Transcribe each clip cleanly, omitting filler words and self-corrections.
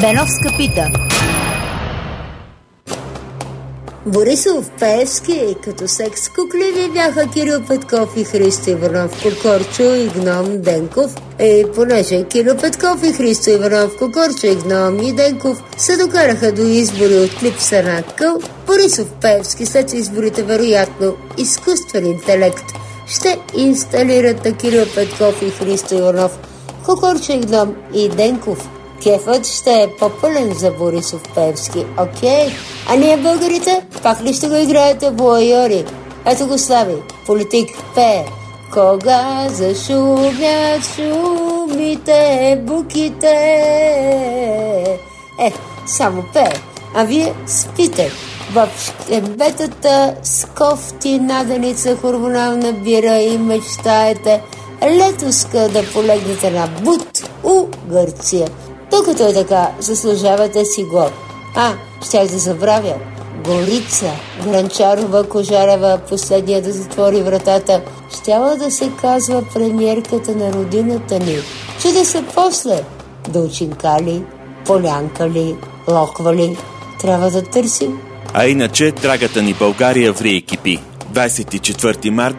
Беновска пита. Борисов, Пеевски, като секс кукли ви бяха Кирил Петков и Христо Иванов Кокорчо и Гном Денков. Понеже Кирил Петков и Христо Иванов Кокорчо и Гном и Денков се докараха до избори от липса на акъл, Борисов, Пеевски след изборите вероятно изкуствен интелект ще инсталират на Кирил Петков и Христо Иванов Кокорчо и Гном и Денков. Кефът ще е по-пълен за Борисов, Пеевски. Окей. А ние българите пак ли ще го играете воайори? Ето го Слави, политик, пее. Кога зашумят шумите, буките. Само пее. А вие спите в шкембетата с кофти, наденица, хормонална бира и мечтаете летоска да полегнете на бут у Гърция. Докато е така, заслужавате си го. Щях да забравя. Горица, Гранчарова, Кожарева, последния да затвори вратата. Щяла да се казва премиерката на родината ни. Чуде се после. Да очинкали, полянкали, локвали. Трябва да търсим. А иначе, драгата ни България ври и кипи. 24 март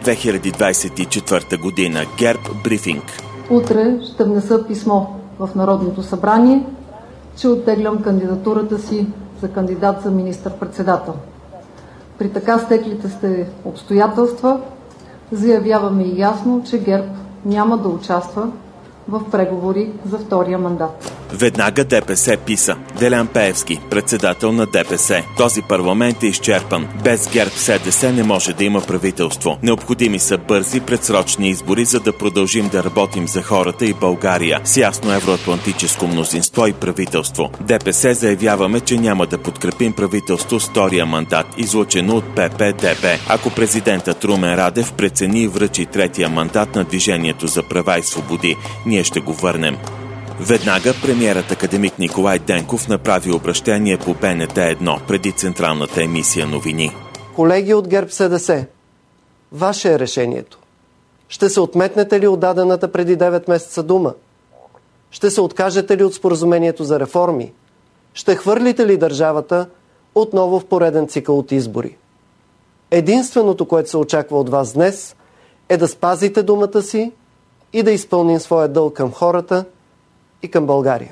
2024 година. ГЕРБ брифинг. Утре ще внеса писмо в Народното събрание, че оттеглям кандидатурата си за кандидат за министър-председател. При така стеклите сте обстоятелства заявяваме и ясно, че ГЕРБ няма да участва в преговори за втория мандат. Веднага ДПС писа. Делян Пеевски, председател на ДПС. Този парламент е изчерпан. Без ГЕРБ-СДС не може да има правителство. Необходими са бързи предсрочни избори, за да продължим да работим за хората и България с ясно евроатлантическо мнозинство и правителство. ДПС заявяваме, че няма да подкрепим правителство с втория мандат, излъчено от ПП-ДБ. Ако президентът Румен Радев прецени и връчи третия мандат на Движението за права и свободи, ние ще го върнем. Веднага премиерът академик Николай Денков направи обращение по БНТ1 преди централната емисия новини. Колеги от ГЕРБ-СДС, ваше е решението. Ще се отметнете ли от дадената преди 9 месеца дума? Ще се откажете ли от споразумението за реформи? Ще хвърлите ли държавата отново в пореден цикъл от избори? Единственото, което се очаква от вас днес, е да спазите думата си и да изпълним своя дълг към хората и към България.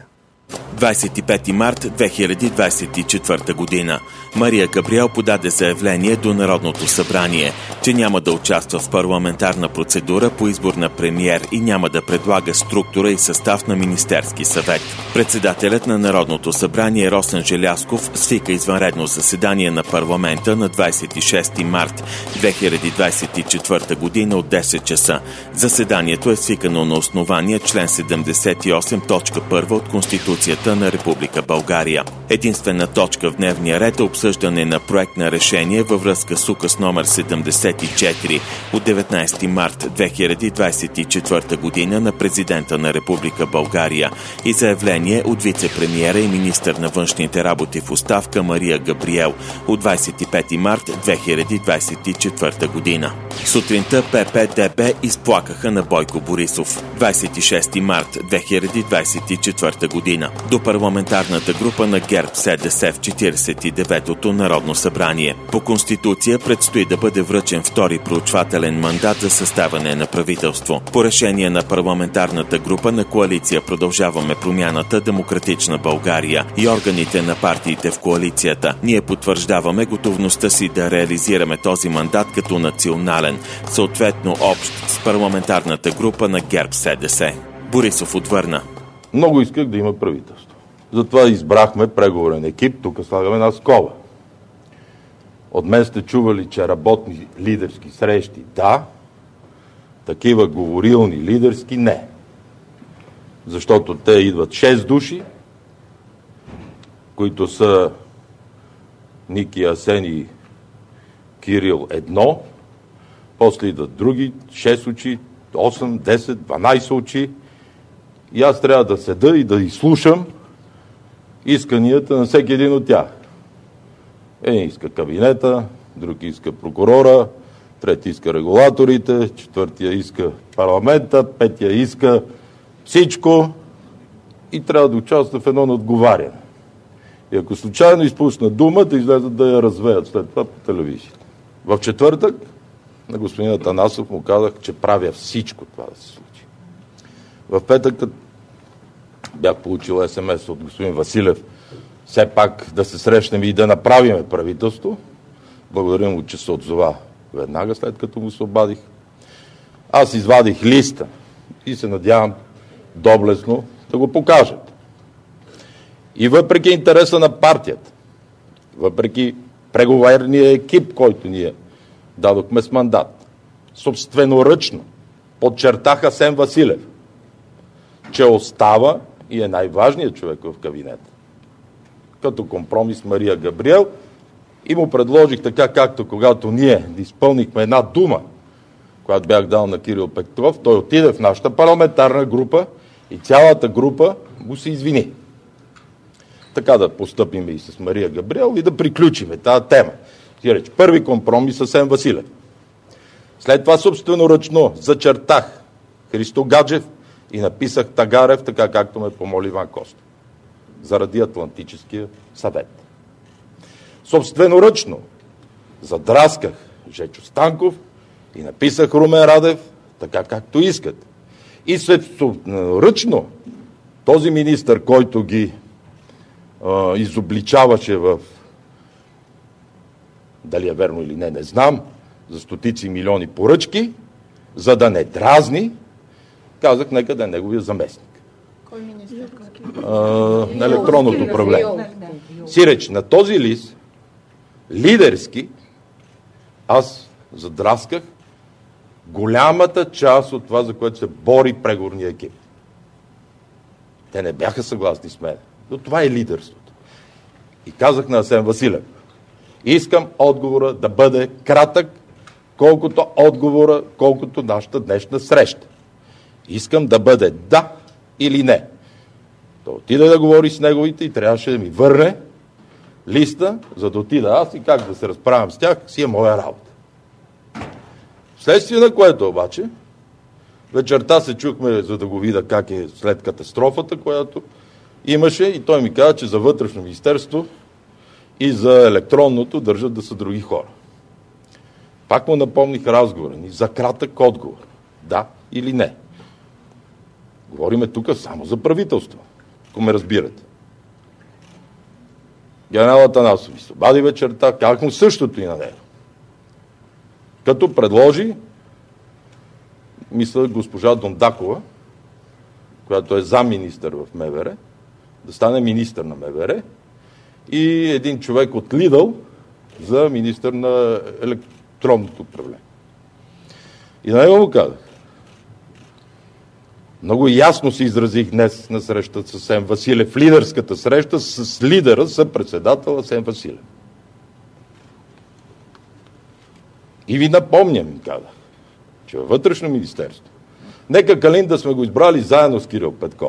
25 март 2024 година. Мария Габриел подаде заявление до Народното събрание, че няма да участва в парламентарна процедура по избор на премиер и няма да предлага структура и състав на Министерски съвет. Председателят на Народното събрание Росен Желязков свика извънредно заседание на парламента на 26 март 2024 година от 10 часа. Заседанието е свикано на основание член 78.1 от Конституцията на Република България. Единствена точка в дневния ред е обсъждане на проект на решение във връзка с указ номер 74 от 19 март 2024 година на президента на Република България и заявление от вице-премиера и министър на външните работи в оставка Мария Габриел от 25 март 2024 година. Сутринта ПП-ДБ изплакаха на Бойко Борисов. 26 март 2024 година. До парламентарната група на ГЕРБ-СДС в 49-то Народно събрание. По Конституция предстои да бъде връчен втори проучвателен мандат за съставяне на правителство. По решение на парламентарната група на коалиция Продължаваме промяната, Демократична България и органите на партиите в коалицията, ние потвърждаваме готовността си да реализираме този мандат като национален, съответно общ с парламентарната група на ГЕРБ-СДС. Борисов отвърна. Много исках да има правителство. Затова избрахме преговорен екип, тук слагаме една скоба. От мен сте чували, че работни лидерски срещи да, такива говорилни лидерски не. Защото те идват 6 души, които са Ники, Асен и Кирил едно, после идват други 6 очи, 8, 10, 12 очи и аз трябва да седа и да изслушам исканията на всеки един от тях. Един иска кабинета, друг иска прокурора, трети иска регулаторите, четвъртия иска парламента, петия иска всичко и трябва да участва в едно надговаряне. И ако случайно изпусна дума, да излезат да я развеят след това по телевизията. В четвъртък на господин Атанасов му казах, че правя всичко това да се случи. В петък бях получил СМС от господин Василев, все пак да се срещнем и да направиме правителство. Благодаря му, че се отзова веднага след като му се обадих. Аз извадих листа и се надявам доблестно да го покажат. И въпреки интереса на партията, въпреки преговорния екип, който ние дадохме с мандат, собственоръчно подчертаха Асен Василев, че остава и е най-важният човек в кабинета. Като компромис Мария Габриел и му предложих така, както когато ние изпълнихме една дума, която бях дал на Кирил Петков, той отиде в нашата парламентарна група и цялата група му се извини. Така да постъпим и с Мария Габриел и да приключиме тази тема. Първи компромис с Асен Василев. След това собственоръчно зачертах Христо Гаджев и написах Тагарев, така както ме помоли Иван Костов. Заради Атлантическия съвет. Собственоръчно задрасках Жечо Станков и написах Румен Радев, така както искат. И собственоръчно този министър, който ги изобличаваше в, дали е верно или не знам, за стотици милиони поръчки, за да не дразни, казах, нека да е неговия заместник. Кой министър? На електронното управление. Сиреч, на този лист, лидерски, аз задрасках голямата част от това, за което се бори преговорния екип. Те не бяха съгласни с мен. Но това е лидерството. И казах на Асен Василев, искам отговора да бъде кратък, колкото нашата днешна среща. Искам да бъде да или не. Да отида да говори с неговите и трябваше да ми върне листа, за да отида аз и как да се разправям с тях, си е моя работа. Вследствие на което обаче, вечерта се чухме, за да го видя как е след катастрофата, която имаше, и той ми каза, че за вътрешно министерство и за електронното държат да са други хора. Пак му напомних разговора ни за кратък отговор. Да или не. Говориме тук само за правителство, ако ме разбирате. Генерал Атанасов ми се обади вечерта, казах му същото и на него. Като предложи, мисля, госпожа Дондакова, която е замминистър в МВР, да стане министър на МВР, и един човек от Лидъл за министър на електронното управление. И на него му казах. Много ясно се изразих днес на срещата с Асен Василев, лидерската среща с лидера, съпредседател Асен Василев. И ви напомням, казах, че във вътрешно министерство, нека Калин да сме го избрали заедно с Кирил Петков.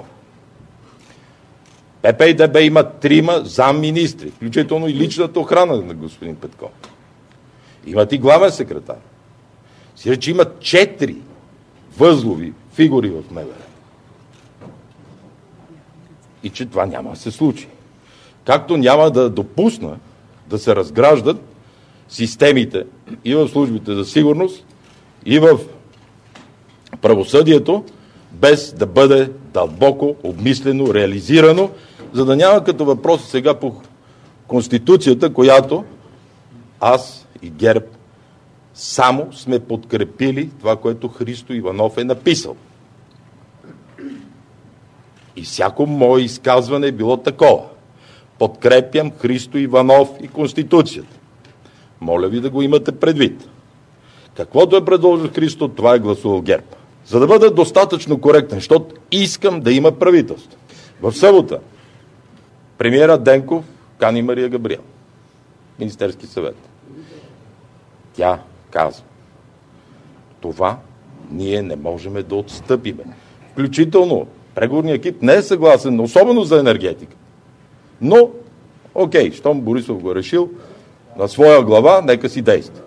ПП и ДБ има 3 замминистри, включително и личната охрана на господин Петков. Имат и главен секретар. Сиреч, че имат 4 възлови фигури в МВР. И че това няма да се случи. Както няма да допусна да се разграждат системите и в службите за сигурност, и в правосъдието, без да бъде дълбоко обмислено, реализирано, за да няма като въпрос сега по Конституцията, която аз и ГЕРБ само сме подкрепили това, което Христо Иванов е написал. И всяко мое изказване е било такова. Подкрепям Христо Иванов и Конституцията. Моля ви да го имате предвид. Каквото е предложил Христо, това е гласувал ГЕРБ. За да бъда достатъчно коректен, защото искам да има правителство. В събота премиера Денков кани Мария Габриел. Министерски съвет. Тя казва, това ние не можем да отстъпиме. Включително преговорният екип не е съгласен, особено за енергетика. Но, окей, щом Борисов го е решил, на своя глава, нека си действа.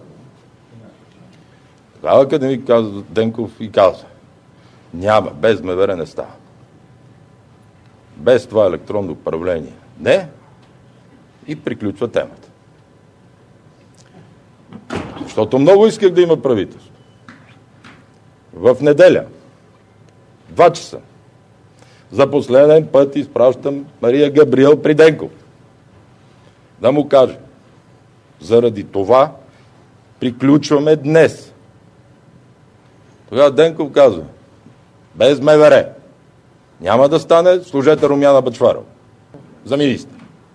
Тогава академик казва Денков и казва, няма, без МВР не става. Без това електронно управление. Не, И приключва темата. Защото много исках да има правителство. В неделя, 2 часа, за последен път изпращам Мария Габриел при Денков. Да му кажа, заради това приключваме днес. Тогава Денков казва, без МВР няма да стане, служете Румяна Бъчварова за министър.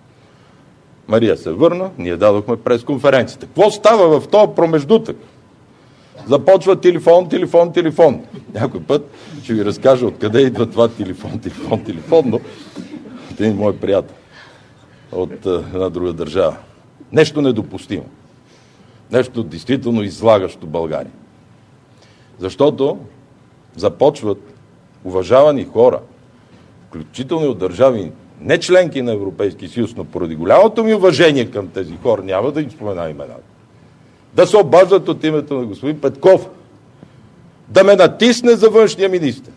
Мария се върна, ние дадохме пресконференцията. Какво става в този промеждутък? Започва телефон. Някой път ще ви разкажа откъде идва това телефон, но един мой приятел от една друга държава. Нещо недопустимо. Нещо действително излагащо България. Защото започват уважавани хора, включително от държави не членки на Европейския съюз, но поради голямото ми уважение към тези хора, няма да им спомена имената, да се обаждат от името на господин Петков, да ме натисне за външния министр.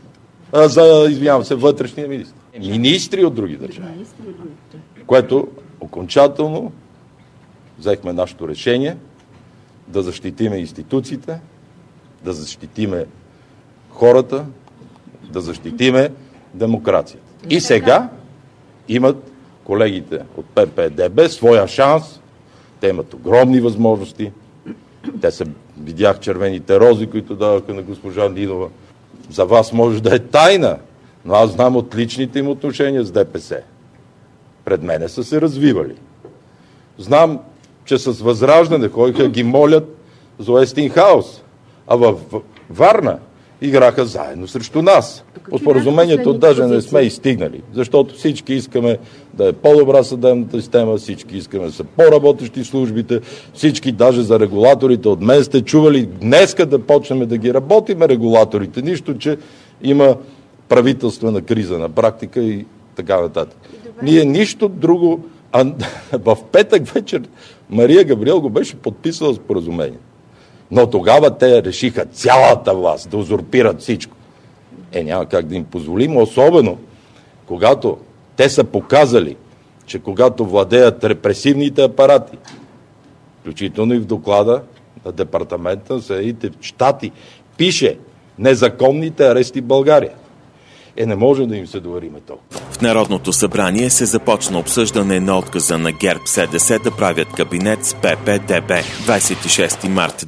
Вътрешния министр. Министри от други държави. Което окончателно взехме нашето решение да защитиме институциите, да защитиме хората, да защитиме демокрацията. И сега имат колегите от ППДБ своя шанс. Те имат огромни възможности. Те са, видях червените рози, които даваха на госпожа Нинова. За вас може да е тайна, но аз знам от личните им отношения с ДПС. Пред мене са се развивали. Знам, че с Възраждане ходиха ги молят за Уестингхаус, а във Варна играха заедно срещу нас. По споразумението даже не сме и стигнали, защото всички искаме да е по-добра съдебната система, всички искаме да са по-работещи службите, всички даже за регулаторите от мен сте чували днеска да почнем да ги работиме регулаторите, нищо, че има правителствена криза на практика и така нататък. Ние нищо друго, а в петък вечер Мария Габриел го беше подписала споразумение. Но тогава те решиха цялата власт да узурпират всичко. Няма как да им позволим, особено когато те са показали, че когато владеят репресивните апарати, включително и в доклада на Департамента на Съединените щати, пише незаконните арести в България. Не може да им се довериме толкова. В Народното събрание се започна обсъждане на отказа на ГЕРБ-СДС да правят кабинет с ППДБ. 26 март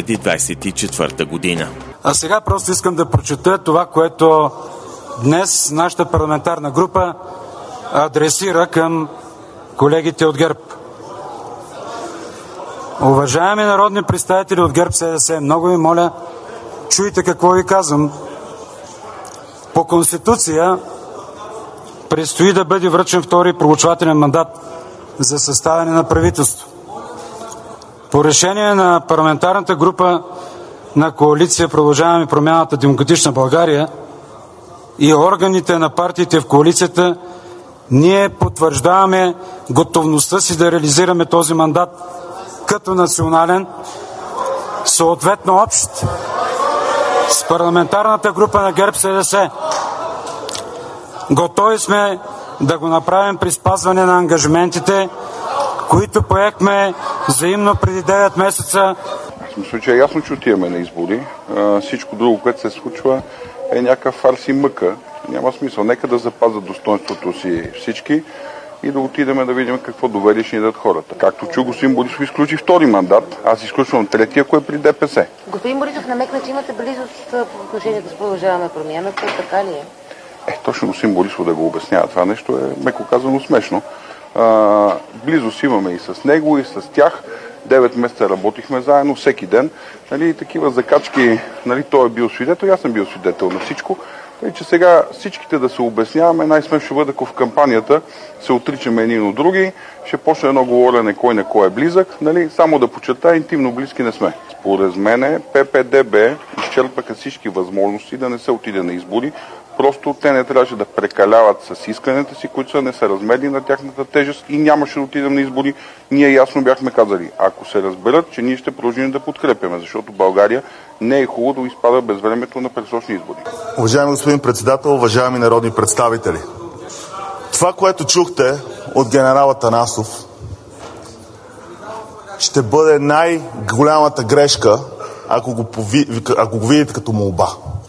2024 година. А сега просто искам да прочета това, което днес нашата парламентарна група адресира към колегите от ГЕРБ. Уважаеми народни представители от ГЕРБ-СДС, много ви моля, чуйте какво ви казвам. По Конституция предстои да бъде връчен втори проучвателен мандат за съставяне на правителство. По решение на парламентарната група на коалиция Продължаваме промяната Демократична България и органите на партиите в коалицията, ние потвърждаваме готовността си да реализираме този мандат като национален, съответно общ, с парламентарната група на ГЕРБ-СДС. Готови сме да го направим при спазване на ангажиментите, които поехме взаимно преди 9 месеца. В случая е ясно, че отиваме на избори. Всичко друго, което се случва, е някакъв фарс и мъка. Няма смисъл. Нека да запазят достоинството си всички и да отидем да видим какво доверие ще ни дадат хората. Както чу, господин Борисов изключи втори мандат, аз изключвам третия, ако е при ДПС. Господин Борисов намекна, че имате близост по отношението с Продължаваме промяната, така ли е? Точно господин Борисов да го обяснява това нещо е, меко казано, смешно. Близост имаме и с него, и с тях. 9 месеца работихме заедно, всеки ден. Такива закачки, той е бил свидетел, аз съм бил свидетел на всичко. Тъй, че сега всичките да се обясняваме, най-смешно ще бъде, ако в кампанията се отричаме един от други, ще почне едно говорене кой на кой е близък, само да почета, интимно близки не сме. Според мене ППДБ изчерпаха всички възможности да не се отиде на избори, просто те не трябваше да прекаляват с исканията си, които са несъразмерни на тяхната тежест и нямаше да отидем на избори. Ние ясно бяхме казали, ако се разберат, че ние ще продължим да подкрепяме, защото България не е хубаво да изпада без времето на предсрочни избори. Уважаеми господин председател, уважаеми народни представители, това, което чухте от генерал Атанасов, ще бъде най-голямата грешка, ако го видите като молба.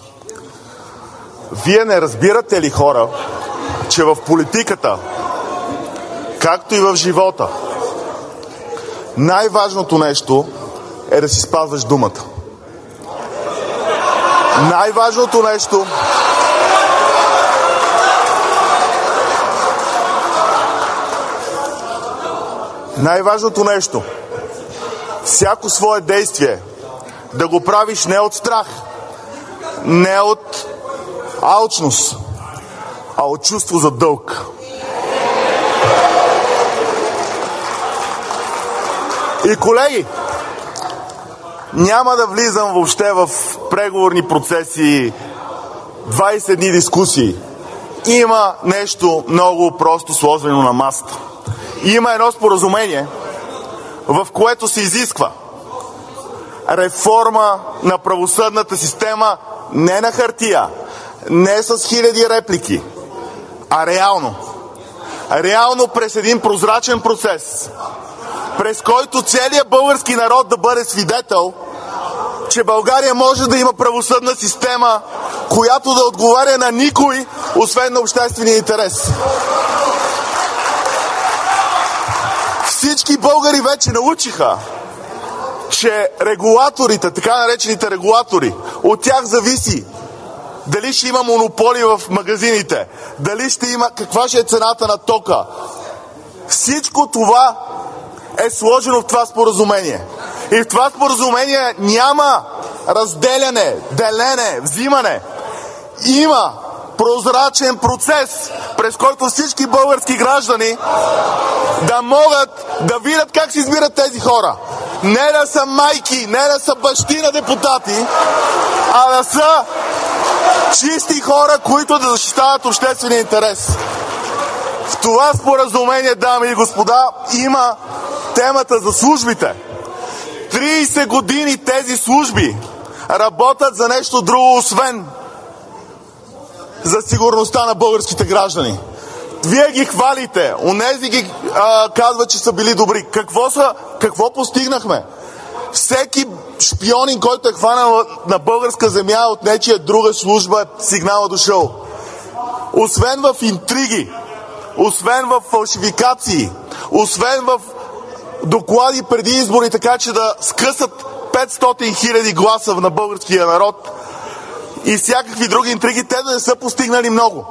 Вие не разбирате ли, хора, че в политиката, както и в живота, най-важното нещо е да си спазваш думата. Най-важното нещо, всяко свое действие да го правиш не от страх, не от алчност, а от чувство за дълг. И колеги, няма да влизам въобще в преговорни процеси, 20 дни дискусии. Има нещо много просто сложено на масата. Има едно споразумение, в което се изисква реформа на правосъдната система не на хартия, не с хиляди реплики, а реално. Реално през един прозрачен процес, през който целият български народ да бъде свидетел, че България може да има правосъдна система, която да отговаря на никой, освен на обществения интерес. Всички българи вече научиха, че регулаторите, така наречените регулатори, от тях зависи дали ще има монополи в магазините, дали ще има, каква ще е цената на тока. Всичко това е сложено в това споразумение. И в това споразумение няма разделяне, делене, взимане. Има прозрачен процес, през който всички български граждани да могат да видят как се избират тези хора. Не да са майки, не да са бащи на депутати, а да са чисти хора, които да защитават обществения интерес. В това споразумение, дами и господа, има темата за службите. 30 години тези служби работят за нещо друго, освен за сигурността на българските граждани. Вие ги хвалите, онези ги казват, че са били добри. Какво постигнахме? Всеки шпионин, който е хванал на българска земя от нечия друга служба, сигнала дошъл. Освен в интриги, освен в фалшификации, освен в доклади преди избори, така че да скъсат 500 хиляди гласа на българския народ и всякакви други интриги, те да не са постигнали много.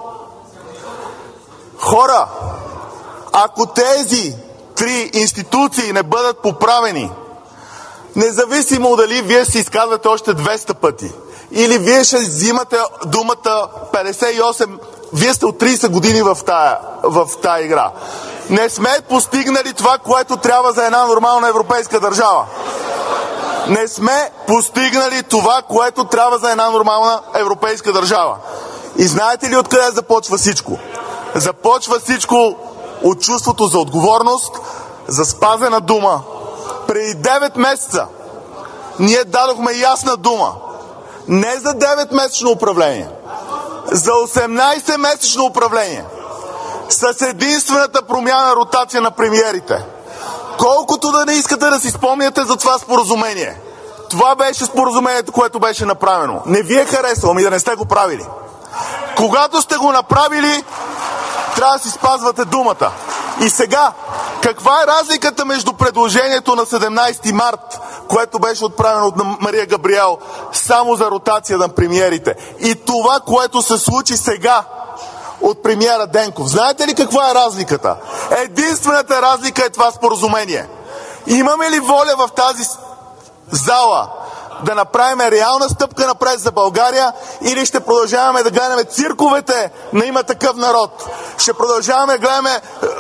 Хора, ако тези три институции не бъдат поправени, независимо дали вие се изказвате още 200 пъти или вие ще взимате думата 58, вие сте от 30 години в тая игра. Не сме постигнали това, което трябва за една нормална европейска държава. Не сме постигнали това, което трябва за една нормална европейска държава. И знаете ли откъде започва всичко? Започва всичко от чувството за отговорност, за спазена дума. Преди 9 месеца ние дадохме ясна дума. Не за 9-месечно управление, за 18-месечно управление. С единствената промяна ротация на премиерите. Колкото да не искате да си спомняте за това споразумение. Това беше споразумението, което беше направено. Не ви е харесало, и да не сте го правили. Когато сте го направили, трябва да си спазвате думата. И сега, каква е разликата между предложението на 17 март, което беше отправено от Мария Габриел само за ротация на премиерите, и това, което се случи сега от премиера Денков? Знаете ли каква е разликата? Единствената разлика е това споразумение. Имаме ли воля в тази зала да направим реална стъпка напред за България, или ще продължаваме да гледаме цирковете на Има такъв народ? Ще продължаваме да гледаме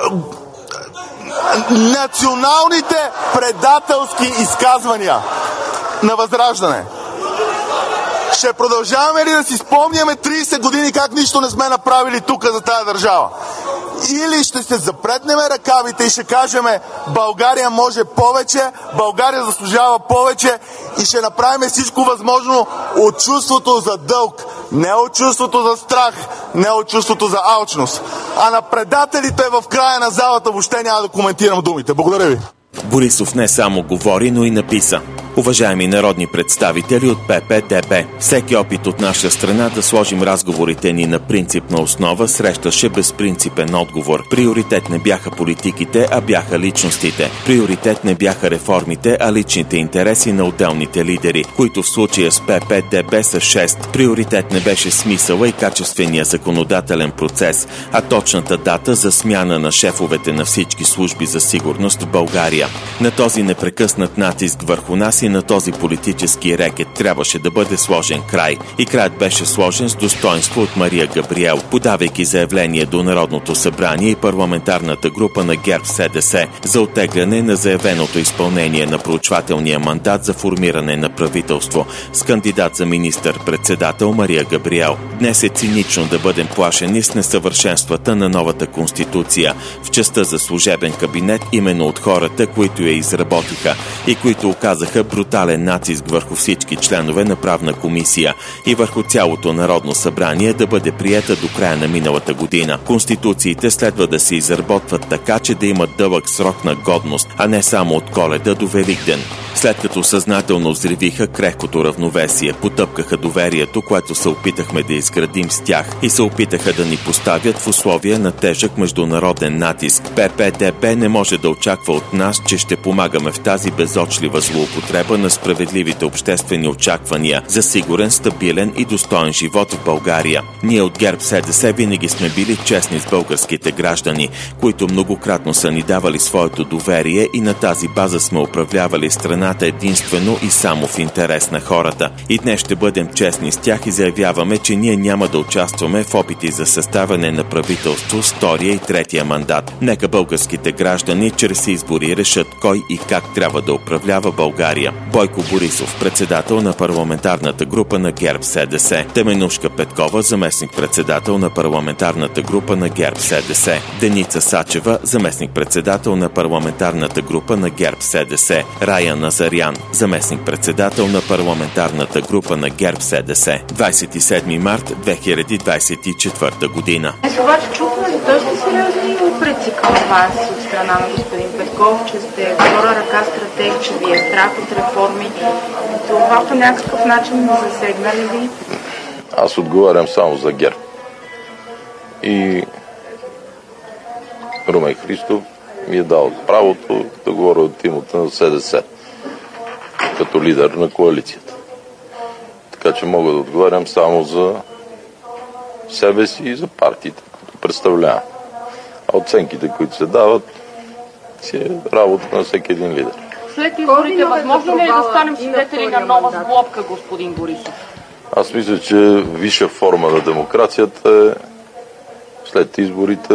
националните предателски изказвания на Възраждане? Ще продължаваме ли да си спомняме 30 години как нищо не сме направили тук за тая държава? Или ще се запретнем ръкавите и ще кажем: България може повече, България заслужава повече, и ще направим всичко възможно от чувството за дълг, не от чувството за страх, не от чувството за алчност. А на предателите в края на залата въобще няма да коментирам думите. Благодаря ви. Борисов не само говори, но и написа. Уважаеми народни представители от ПП-ДБ, всеки опит от наша страна да сложим разговорите ни на принципна основа срещаше безпринципен отговор. Приоритет не бяха политиките, а бяха личностите. Приоритет не бяха реформите, а личните интереси на отделните лидери, които в случая с ПП-ДБ са 6. Приоритет не беше смисъла и качествения законодателен процес, а точната дата за смяна на шефовете на всички служби за сигурност в България. На този непрекъснат натиск върху нас и на този политически рекет трябваше да бъде сложен край. И краят беше сложен с достоинство от Мария Габриел, подавайки заявление до Народното събрание и парламентарната група на ГЕРБ-СДС за оттегляне на заявеното изпълнение на проучвателния мандат за формиране на правителство с кандидат за министър-председател Мария Габриел. Днес е цинично да бъдем плашени с несъвършенствата на новата конституция в частта за служебен кабинет именно от хората, които я изработиха и които оказаха брутален натиск върху всички членове на правна комисия и върху цялото Народно събрание да бъде приета до края на миналата година. Конституциите следва да се изработват така, че да имат дълъг срок на годност, а не само от Коледа до Великден. След като съзнателно взривиха крехкото равновесие, потъпкаха доверието, което се опитахме да изградим с тях и се опитаха да ни поставят в условия на тежък международен натиск. ПП-ДБ не може да очаква от нас, че ще помагаме в тази безочлива злоупотреба на справедливите обществени очаквания за сигурен, стабилен и достоен живот в България. Ние от ГЕРБ-СДС винаги сме били честни с българските граждани, които многократно са ни давали своето доверие и на тази база сме управлявали страната единствено и само в интерес на хората. И днес ще бъдем честни с тях и заявяваме, че ние няма да участваме в опити за съставяне на правителство с втория и третия мандат. Нека българските граждани чрез избори решат кой и как трябва да управлява България. Бойко Борисов, председател на парламентарната група на ГЕРБ-СДС. Теменушка Петкова, заместник-председател на парламентарната група на ГЕРБ-СДС. Деница Сачева, заместник-председател на парламентарната група на ГЕРБ-СДС. Рая Назарян, заместник-председател на парламентарната група на ГЕРБ-СДС. 27 март 2024 година. Обаче чухме доста сериозни упреци към вас от страна на господин Петков, че сте втора ръка стратег, че ви е страх от реформи. Това по някакъв начин не засегна ли ви? Аз отговарям само за ГЕРБ. И Румен Христов ми е дал правото да говоря от името на СДС като лидер на коалицията. Така че мога да отговарям само за себе си и за партиите, които представлявам. А оценките, които се дават, си е работа на всеки един лидер. След изборите, възможно ли е да станем свидетели на нова сглобка, господин Борисов? Аз мисля, че висша форма на демокрацията е след изборите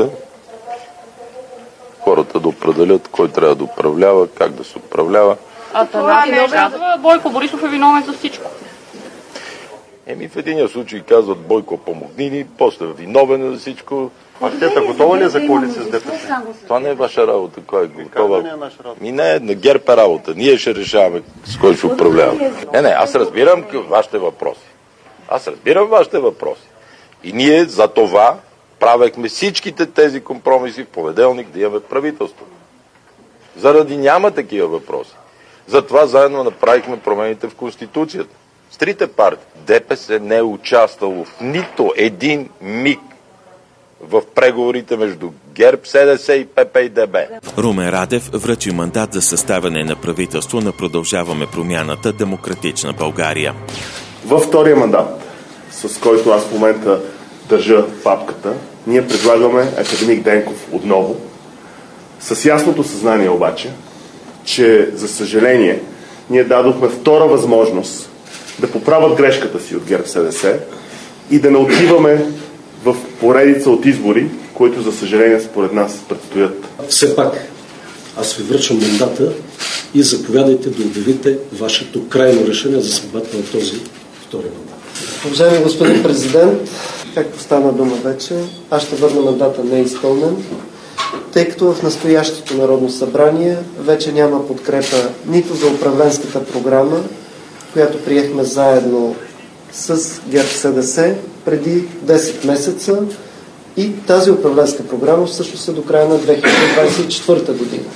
хората да определят кой трябва да управлява, как да се управлява. А това не казва, Бойко Борисов е виновен за всичко. В единия случай казват Бойко помогни ни, после виновен за всичко. Партията готова ли е за коалиция с ДПС? Това не е ваша работа. Кой е готова? Не, на ГЕРБ е работа. Ние ще решаваме с кой ще управляваме. Аз разбирам вашите въпроси. И ние за това правехме всичките тези компромиси в понеделник да имаме правителство. Заради няма такива въпроси. Затова заедно направихме промените в Конституцията. С трите партии. ДПС не е участвало в нито един миг в преговорите между ГЕРБ, СДС и ПП и ДБ. Румен Радев връчи мандат за съставяне на правителство на Продължаваме промяната Демократична България. Във втория мандат, с който аз в момента държа папката, ние предлагаме академик Денков отново, с ясното съзнание обаче, че за съжаление ние дадохме втора възможност да поправят грешката си от ГЕРБ-СДС и да не отиваме в поредица от избори, които за съжаление според нас предстоят. Все пак, аз ви връчвам мандата и заповядайте да обявите вашето крайно решение за съдбата на този втори мандат. Уважаеми господин президент, както стана дума вече, аз ще върна мандата неизпълнен, тъй като в настоящото Народно събрание вече няма подкрепа нито за управленската програма, която приехме заедно с ГЕРБ-СДС преди 10 месеца, и тази управленска програма всъщност е до края на 2024 година.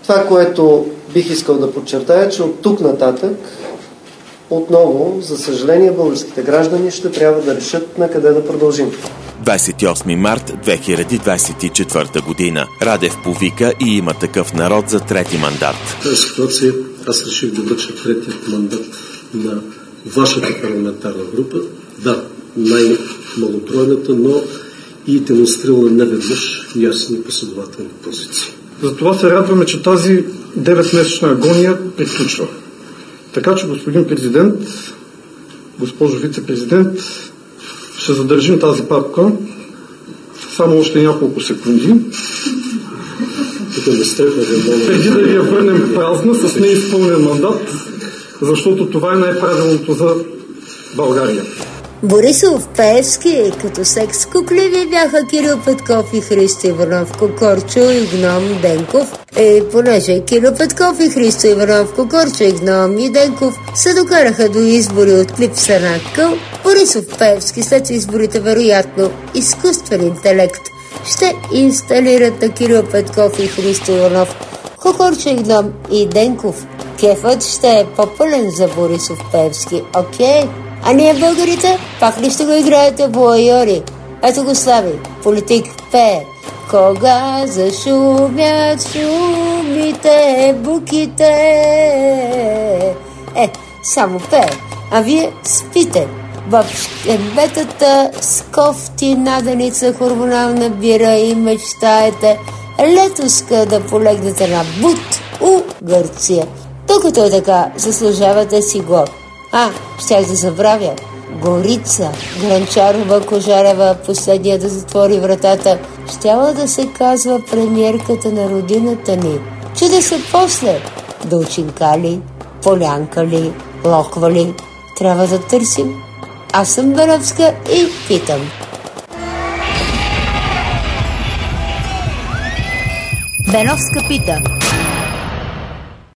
Това, което бих искал да подчертая, че от тук нататък отново, за съжаление, българските граждани ще трябва да решат на къде да продължим. 28 март 2024 година. Радев повика и Има такъв народ за трети мандат. В тази ситуация аз реших да връча третият мандат на вашата парламентарна група. Да, най-малотроената, но и демонстрирала неведнъж ясни и последователни позиции. Затова се радваме, че тази 9-месечна агония приключва. Така че, господин президент, госпожо вице-президент, ще задържим тази папка само още няколко секунди. Преди да ви я върнем празна с неизпълнен мандат, защото това е най-правилното за България. Борисов, Пеевски, като секс кукли ви бяха Кирил Петков и Христо Иванов, Кокорчо и Гном Денков. Понеже Кирил Петков и Христо Иванов, Кокорчо и Гном и Денков се докараха до избори от липса на акъл, Борисов, Пеевски след изборите вероятно изкуствен интелект ще инсталират на Кирил Петков и Христо Иванов, Кокорчо и Гном и Денков. Кефът ще е по-пълен за Борисов, Пеевски, окей? А ние българите пак ли ще го играете буайори? Ето го Слави, политик пее. Кога зашумят шумите, буките. Само пее, а вие спите. В шкембетата с кофти наденица хормонална бира и мечтаете летоска да полегнете на Бут у Гърция. Докато е така, заслужавате си го. Щях да забравя. Горица, Гранчарова, Кожарева, последния да затвори вратата. Щяла да се казва премиерката на родината ни. Чуда се после. Да учинкали, полянкали, локвали. Трябва да търсим. Аз съм Беновска и питам. Беновска пита.